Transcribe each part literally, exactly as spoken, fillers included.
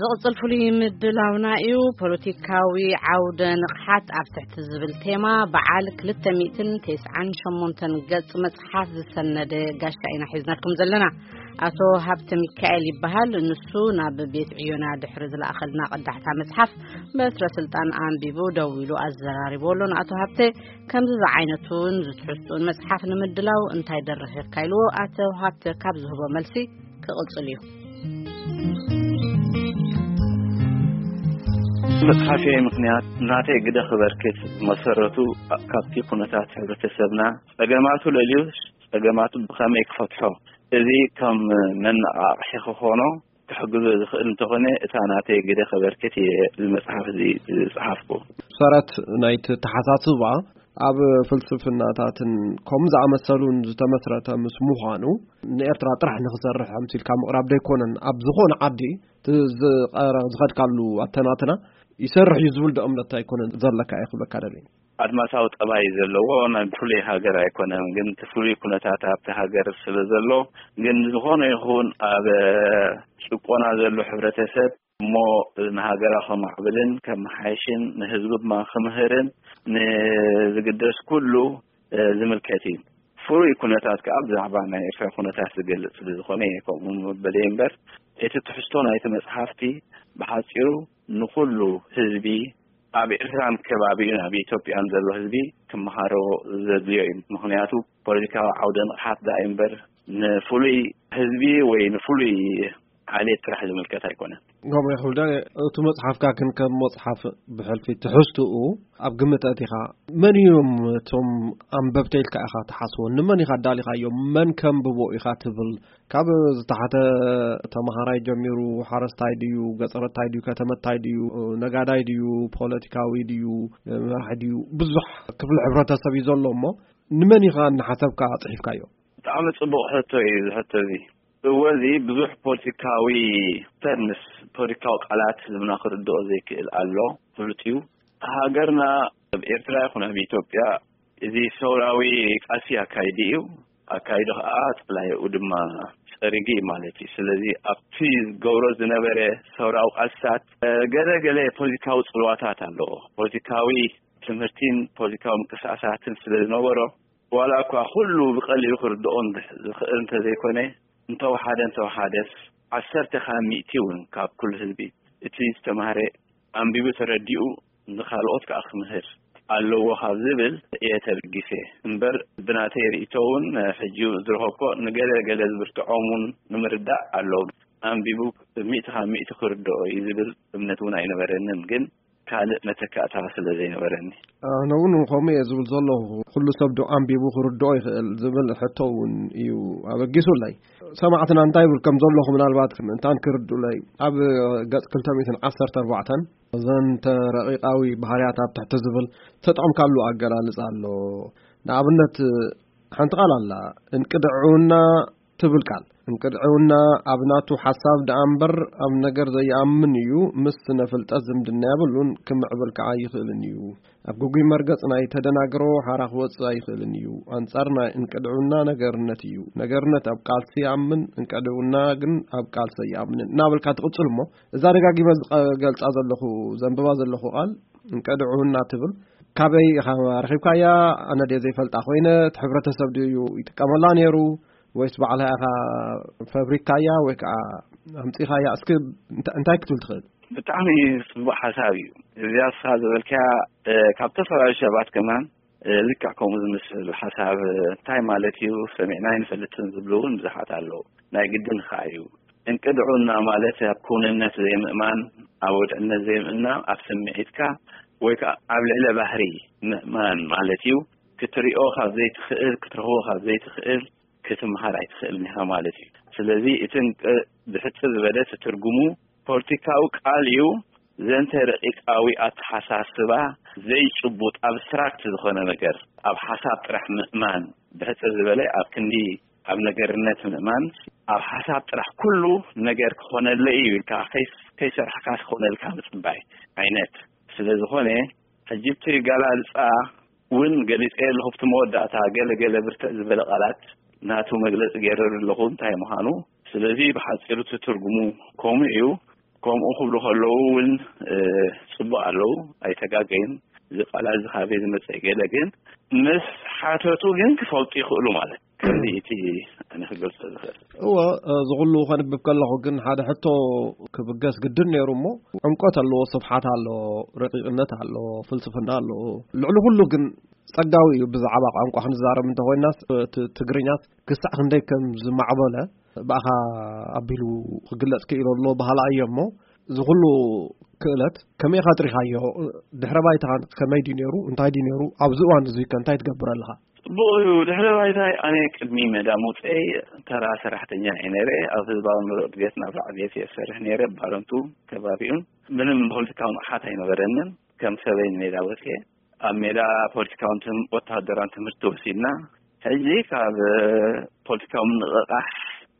ዝቕጽል ፍሉይ ምድላውና እዩ ፖለቲካዊ ዓውደ ንቕሓት ኣብ ትሕቲ ዝብል ቴማ በዓል ክልተ ሚእትን ትስዓን ሸሞንተን ገጽ መጽሓፍ ዝሰነደ ጋሻ ኢና ሒዝናኩም ዘለና ኣቶ ሃብተ ሚካኤል ይበሃል ንሱ ናብ ቤት ዕዮና ድሕሪ ዝለኣኸልና ቀዳሕታ መጽሓፍ በትረ ስልጣን አንቢቡ ደው ኢሉ ኣዘራሪቦሎን ኣቶ ሃብተ ከምዚ ዝዓይነቱን ዝትሕዝቱን መጽሓፍ ንምድላው እንታይ ደረኺርካ ኢልዎ ኣቶ ሃብተ ካብ ዝህቦ መልሲ ክቕጽል እዩ መጽሐፌ ምክንያት ናተይ ግደ خبركት መሰረቱ ካብቲ ኩነታት ህብረተሰብና ጸገማቱ ለልዩስ ጸገማቱ ብኸመይ ክፈትሖ እዚ ከም መናቃቅሒ ክኾኖ ክሕግዞ ዝኽእል እንተኾነ እታ ናተይ ግደ خبركት የመጽሐፍ እዚ ጽሓፍኩ ሰረት ናይቲ ተሓሳስባ ኣብ ፍልስፍናታትን ከም ዝኣመሰሉን ዝተመስረተ ምስ ምዃኑ ንኤርትራ ጥራሕ ንኽሰርሕ ኣምሲልካ ምቕራብ ደይኮነን ኣብ ዝኾነ ዓዲ ዝኸድካሉ ኣተናትና ይሰርሕ ይዝብል ደእምነት ኣይኮነን ዘለካ ይኽብለካ ደሊ ኣድማሳዊ ጠባይ ዘለዎ ናይ ፍሉይ ሃገር ኣይኮነን ግን ፍሉይ ኩነታት ኣብቲ ሃገር ስለ ዘሎ ግን ዝኾነ ይኹን ኣብ ጭቆና ዘሎ ሕብረተሰብ ሞ ንሃገራ ከማዕብልን ከመሓይሽን ንህዝቡ ማኽምህርን ንዝግደስ ኩሉ ዝምልከት እዩ ፍሉይ ኩነታት ከኣብ ዛዕባ ናይ ኤርትራ ኩነታት ዝገልጽ ዝኾነ ከምኡ በደንበር እቲ ትሕዝቶ ናይቲ መጽሓፍቲ ብሓጺሩ ንኩሉ ህዝቢ ኣብ ኤርትራን ከባቢኡን ኣብ ኢትዮጵያን ዘሎ ህዝቢ ክመሃሮ ዘድልዮ እዩ ምክንያቱ ፖለቲካዊ ዓውደ ንቕሓት ዳእምበር ንፍሉይ ህዝቢ ወይ ንፍሉይ ዓሌት ጥራሕ ዝምልከት ኣይኮነን ጎማ ይኹልዳ እቲ መጽሓፍካ ግን ከም መጽሓፍ ብሕልፊ ትሕዝቱኡ ኣብ ግምት ኣቲኻ መን እዮም እቶም ኣንበብቲ ኢልካ ኢኻ ትሓስቦ ንመን ኢኻ ዳሊኻዮም መን ከንብቦ ኢኻ ትብል ካብ ዝተሓተ ተምሃራይ ጀሚሩ ሓረስታይ ድዩ ገጠረታይ ድዩ ከተመታይ ድዩ ነጋዳይ ድዩ ፖለቲካዊ ድዩ መራሒ ድዩ ብዙሕ ክፍሊ ሕብረተሰብ እዩ ዘሎ እሞ ንመን ኢኻ ንሓሰብካ ፅሒፍካዮ ብጣዕሚ ጽቡቕ ሕቶ እዩ ዝሕቶ እዚ ወዚ ብዙሕ ፖለቲካዊ ተርምስ ፖለቲካዊ ቃላት ዝምና ክርድኦ ዘይክእል ኣሎ ፍሉጥዩ ሃገርና ኤርትራ ይኹን ኣብ ኢትዮጵያ እዚ ሰውራዊ ቃልሲ ኣካይዲ እዩ ኣካይዲ ከዓ ጥላይኡ ድማ ፀሪጊ ማለት እዩ ስለዚ ኣብቲ ገብሮ ዝነበረ ሰውራዊ ቃልስታት ገለ ገለ ፖለቲካዊ ጽልዋታት ኣለዎ ፖለቲካዊ ትምህርቲን ፖለቲካዊ ምንቅስቃሳትን ስለ ዝነበሮ ዋላ እኳ ኩሉ ብቐሊሉ ክርድኦን ዝኽእል እንተዘይኮነ እንተወሓደ እንተወሓደስ ዓሰርተ ሚእቲውን ካብ ኩሉ ህዝቢ እቲ ዝተምሃረ ኣንቢቡ ተረዲኡ ንኻልኦት ከዓ ክምህር ኣለዎ ካብ ዝብል የተርጊሴ እምበር ብናተይ ርእቶውን ሕጂ ዝረኸብኮ ንገለ ገለ ዝብርትዖምን ንምርዳእ ኣለዎ ኣንቢቡ ሚእቲ ካብ ሚእቲ ክርድኦ እዩ ዝብል እምነት እውን ኣይነበረንን ግን ካልእ መተካእታ ስለ ዘይነበረኒ ኣነ እውን ከምኡ እየ ዝብል ዘለኹ ኩሉ ሰብ ዶ ኣንቢቡ ክርድኦ ይኽእል ዝብል ሕቶ እውን እዩ ኣበጊሱለይ ሰማዕትና እንታይ ይብል ከም ዘለኹ ምናልባት እንታን ክርድኡለይ ኣብ ገጽ ክልተ ሚእትን ዓሰርተ ኣርባዕተ እዘን ተረቂቃዊ ባህርያት ኣብ ትሕቲ ዝብል ተጠቕምካሉ ኣገላልጽ ኣሎ ንኣብነት ሓንቲ ቃል ኣላ እንቅድዑና ትብል ቃል እንቅድዑና ኣብ ናቱ ሓሳብ ደኣምበር ኣብ ነገር ዘይኣምን እዩ ምስ ነፍልጠት ዝምድና ያብሉን ክምዕብል ከዓ ይኽእልን እዩ ኣብ ጉጉይ መርገጽ ናይ ተደናግሮ ሓራ ክወፅእ ኣይኽእልን እዩ ኣንጻር ናይ እንቅድዑና ነገርነት እዩ ነገርነት ኣብ ቃልሲ ይኣምን እንቅድዑና ግን ኣብ ቃልሲ ይኣምን ናብልካ ትቕጽል እሞ እዛ ደጋጊመ ገልጻ ዘለኹ ዘንብባ ዘለኹ ቃል እንቅድዑና ትብል ካበይ ረኺብካያ ኣነ ደ ዘይፈልጣ ኮይነ ሕብረተሰብ ድዩ ይጥቀመላ ነይሩ ወይስ ባዕልሃ ፋብሪካያ ወይ ከዓ ኣምፂኻያ እስኪ እንታይ ክትብል ትኽእል ብጣዕሚ ጽቡቕ ሓሳብ እዩ እዚኣ ስኻ ዝበልካ ካብ ተፈላለዩ ሰባት ከማን ልክዕ ከምኡ ዝመስል ሓሳብ እንታይ ማለት እዩ ሰሚዕና ይንፈልጥን ዝብሉ እውን ብዙሓት ኣለዉ ናይ ግድን ከዓ እዩ እንቅድዑና ማለት ኣብ ኩንነት ዘይምእማን ኣብ ወድዕነት ዘይምእማን ኣብ ስምዒትካ ወይ ከዓ ኣብ ልዕሊ ባህሪ ምእማን ማለት እዩ ክትሪኦ ካብ ዘይትኽእል ክትረኽቦ ካብ ዘይትኽእል ክትምሃር ኣይትኽእልን ኢኻ ማለት እዩ ስለዚ እቲ ብሕፅር ዝበለ ትርጉሙ ፖለቲካዊ ቃል እዩ ዘንተ ረቂቃዊ ኣተሓሳስባ ዘይጭቡጥ ኣብስትራክት ዝኾነ ነገር ኣብ ሓሳብ ጥራሕ ምእማን ብሕፅር ዝበለ ኣብ ክንዲ ኣብ ነገርነት ምእማን ኣብ ሓሳብ ጥራሕ ኩሉ ነገር ክኾነለ እዩ ኢልካ ከይሰርሕካ ክኾነልካ ምፅባይ ዓይነት ስለ ዝኾነ ሕጂ እቲ ገላልፃ እውን ገሊፀ ኣለኹብቲ መወዳእታ ገለ ገለ ብርትዕ ዝበለ ቃላት ናቱ መግለጽ ገይረር ኣለኹ እንታይ ምዃኑ ስለዚ ብሓፂሩ ትርጉሙ ከምኡ እዩ كم أخبره خلوون صبوا له أي تجاجين زي قال هذا خبيز مسيجي لكن مس حاتوتو جن كفوت يخلو ماله كذيتي أنا خلص هو زغلو خان بكله جن هذا حتى كبجاس قدرنا يرمو عمقات له صفحات له رقيقنات له فلسفة له لعله كله جن صدقوا بزعبق عمقو حن زارم من تهوي الناس تجرينات قصة عندك كم زمعبله بقى أبيلو خجلت كيلو الله بهلا أيامه زغلو كلت كم يخاطر هايو دحربايت عن كم يدينيرو انتاي دينيرو أبزوان زي كان تايت قبر لها بو دحربايت هاي أنا كلمي مداموت أي ترى سرحت النيا نيرة أفضل بعض بيتنا بعض بيتي سرح نيرة بارنتو كبابيون من بقول كون حتى هنا برنن كم سبعين ميداوت كه أميرا بوليتيكاونتم وتهدران تمرتو سيدنا هجي كاب بوليتيكاون راح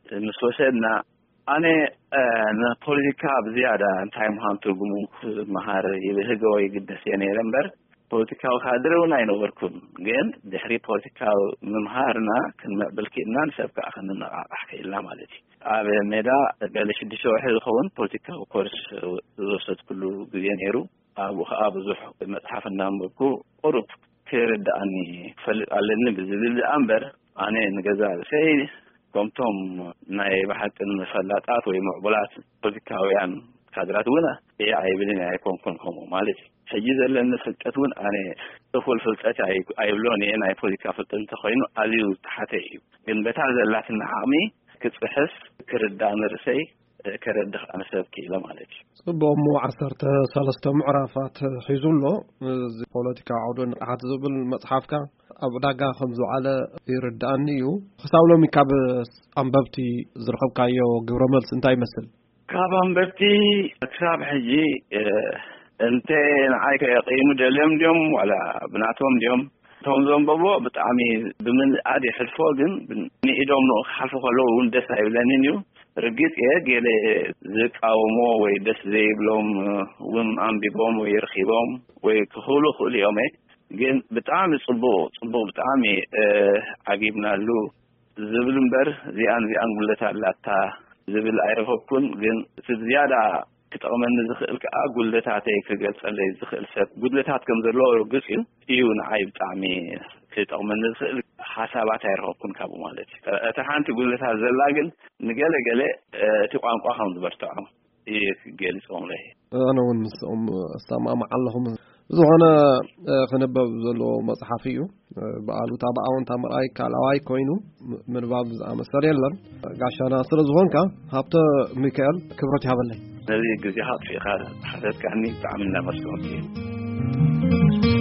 نسوسنا أنا أنا بوليتيكا بزيادة تايم هانتو جمو مهار يبهجوا يقدس يعني رمبر بوليتيكا وخادرون أين وركون جن دحري بوليتيكا مهارنا كنا بالكينا نسبك أخذنا أحكي إلا مالتي أبى ميدا قال شدي شو واحد خون بوليتيكا وكورس زوجت كله بيانيرو أبو أبو زح متحف النام بكو أوروب كرد أني فل على النبذ الأمبر أنا نجزا شيء كمتم ناي بحث المفلاتات ومعبولات بوليتيكاويان كادرات ونا هي عيبلين يكون كون كم مالتي حجز لأن فلتون أنا تقول فلتات عي عيبلوني أنا بوليتيكا فلتن تخينه عليو تحتي إن بتعز لكن عامي كتبحث كرد أنا رسي كرد أنا سبكي لا مالتي بأمو عصرت ثلاثة معرفات حيزولو زي بوليتيكا عودن حتى زبل مصحفك أبداغا خمزو على يردانيو خساولو ميكاب أنببتي زرخب كايو جبرمل سنتاي مثل كاب أنببتي كتاب حجي اه انت نعيك يقيمو دليم ديوم ولا بناتهم ديوم تونزون بابو بتعمي بمن عادي حلفوغن نيدوم نو حلفو خلو وندس هايولانينيو رجيت إيه جل زك أو مو ويدس زي بلوم وم عم بيبوم ويرخيبوم ويكهولو خلي يومه جن بتعامل صبو صبو بتعامل اه عجيبنا له زبلنبر زي أن زي أن قلت على تا زبل عرفه كون جن زيادة كتأمن زخل كأقول لتعتيك قلت على زخل سب قلت لتعت كم زلوا رجسين يون عيب تعمي كتأمن زخل حسابات عرفه كون كابو مالتي تحان تقول لتعت زلاجن نقل قل تقام قاهم زبرتعهم إيه جالس قوم له أنا ونس أم استمع مع اللهم زهنا خنبب زلو مصحفيو بقالو تابعون تامر أي كلاواي كوينو من باب زعم سريلر عشان أصل زهونكا هبط ميكال كبرت هذا الذي جزيهات في خالد حدث كأني تعملنا مسؤولين